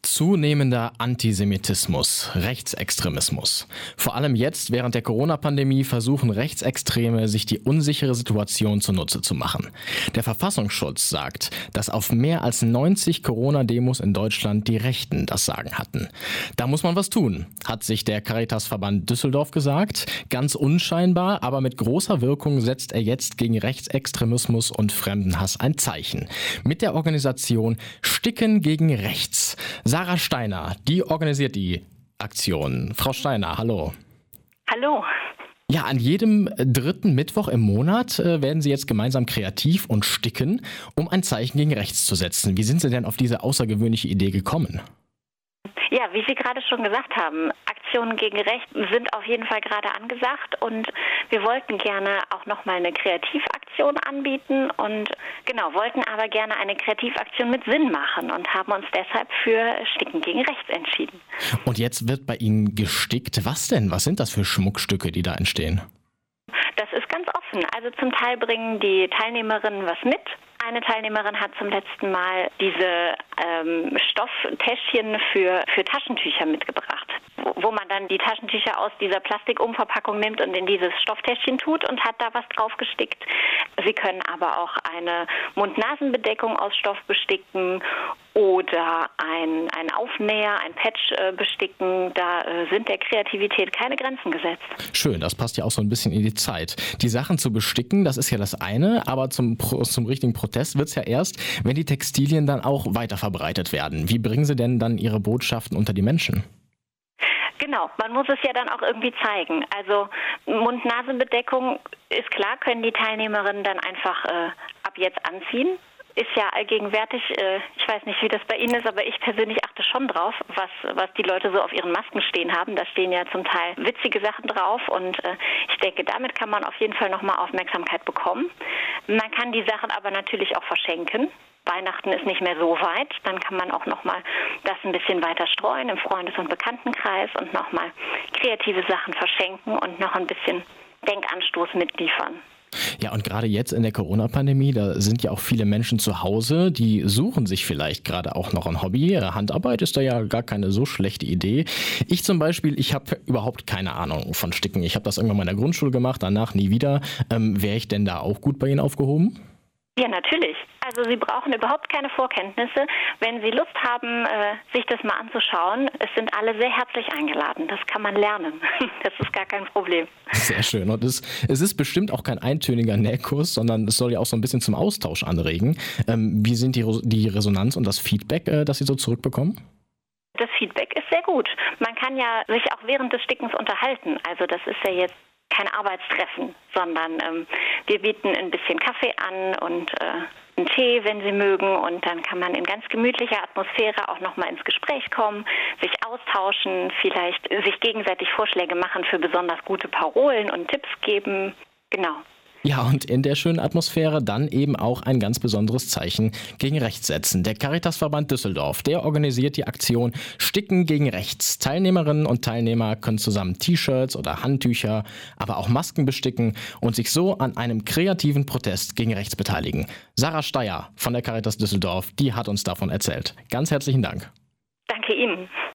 Zunehmender Antisemitismus, Rechtsextremismus. Vor allem jetzt während der Corona-Pandemie versuchen Rechtsextreme, sich die unsichere Situation zunutze zu machen. Der Verfassungsschutz sagt, dass auf mehr als 90 Corona-Demos in Deutschland die Rechten das Sagen hatten. Da muss man was tun, hat sich der Caritasverband Düsseldorf gesagt. Ganz unscheinbar, aber mit großer Wirkung setzt er jetzt gegen Rechtsextremismus und Fremdenhass ein Zeichen. Mit der Organisation Sticken gegen Rechts. Sarah Steiner, die organisiert die Aktion. Frau Steiner, hallo. Hallo. Ja, an jedem dritten Mittwoch im Monat werden Sie jetzt gemeinsam kreativ und sticken, um ein Zeichen gegen rechts zu setzen. Wie sind Sie denn auf diese außergewöhnliche Idee gekommen? Ja, wie Sie gerade schon gesagt haben, Aktionen gegen Rechts sind auf jeden Fall gerade angesagt und wir wollten gerne auch nochmal eine Kreativaktion anbieten und wollten aber gerne eine Kreativaktion mit Sinn machen und haben uns deshalb für Sticken gegen Rechts entschieden. Und jetzt wird bei Ihnen gestickt. Was denn? Was sind das für Schmuckstücke, die da entstehen? Das ist ganz offen. Also zum Teil bringen die Teilnehmerinnen was mit. Eine Teilnehmerin hat zum letzten Mal diese Stofftäschchen für Taschentücher mitgebracht, wo man dann die Taschentücher aus dieser Plastikumverpackung nimmt und in dieses Stofftäschchen tut und hat da was drauf gestickt. Sie können aber auch eine Mund-Nasen-Bedeckung aus Stoff besticken oder ein Aufnäher, ein Patch besticken. Da sind der Kreativität keine Grenzen gesetzt. Schön, das passt ja auch so ein bisschen in die Zeit. Die Sachen zu besticken, das ist ja das eine, aber zum richtigen Protest wird es ja erst, wenn die Textilien dann auch weiter verbreitet werden. Wie bringen Sie denn dann Ihre Botschaften unter die Menschen? Genau, man muss es ja dann auch irgendwie zeigen. Also Mund-Nasen-Bedeckung ist klar, können die Teilnehmerinnen dann einfach ab jetzt anziehen. Ist ja allgegenwärtig, ich weiß nicht, wie das bei Ihnen ist, aber ich persönlich achte schon drauf, was die Leute so auf ihren Masken stehen haben. Da stehen ja zum Teil witzige Sachen drauf und ich denke, damit kann man auf jeden Fall nochmal Aufmerksamkeit bekommen. Man kann die Sachen aber natürlich auch verschenken. Weihnachten ist nicht mehr so weit, dann kann man auch nochmal das ein bisschen weiter streuen im Freundes- und Bekanntenkreis und nochmal kreative Sachen verschenken und noch ein bisschen Denkanstoß mitliefern. Ja, und gerade jetzt in der Corona-Pandemie, da sind ja auch viele Menschen zu Hause, die suchen sich vielleicht gerade auch noch ein Hobby. Handarbeit ist da ja gar keine so schlechte Idee. Ich zum Beispiel, ich habe überhaupt keine Ahnung von Sticken. Ich habe das irgendwann mal in der Grundschule gemacht, danach nie wieder. Wäre ich denn da auch gut bei Ihnen aufgehoben? Ja, natürlich. Also Sie brauchen überhaupt keine Vorkenntnisse. Wenn Sie Lust haben, sich das mal anzuschauen, es sind alle sehr herzlich eingeladen. Das kann man lernen. Das ist gar kein Problem. Sehr schön. Und es ist bestimmt auch kein eintöniger Nähkurs, sondern es soll ja auch so ein bisschen zum Austausch anregen. Wie sind die Resonanz und das Feedback, das Sie so zurückbekommen? Das Feedback ist sehr gut. Man kann ja sich auch während des Stickens unterhalten. Also das ist ja jetzt kein Arbeitstreffen, sondern wir bieten ein bisschen Kaffee an und einen Tee, wenn Sie mögen. Und dann kann man in ganz gemütlicher Atmosphäre auch nochmal ins Gespräch kommen, sich austauschen, vielleicht sich gegenseitig Vorschläge machen für besonders gute Parolen und Tipps geben. Genau. Ja, und in der schönen Atmosphäre dann eben auch ein ganz besonderes Zeichen gegen rechts setzen. Der Caritasverband Düsseldorf, der organisiert die Aktion Sticken gegen Rechts. Teilnehmerinnen und Teilnehmer können zusammen T-Shirts oder Handtücher, aber auch Masken besticken und sich so an einem kreativen Protest gegen rechts beteiligen. Sarah Steyer von der Caritas Düsseldorf, die hat uns davon erzählt. Ganz herzlichen Dank. Danke Ihnen.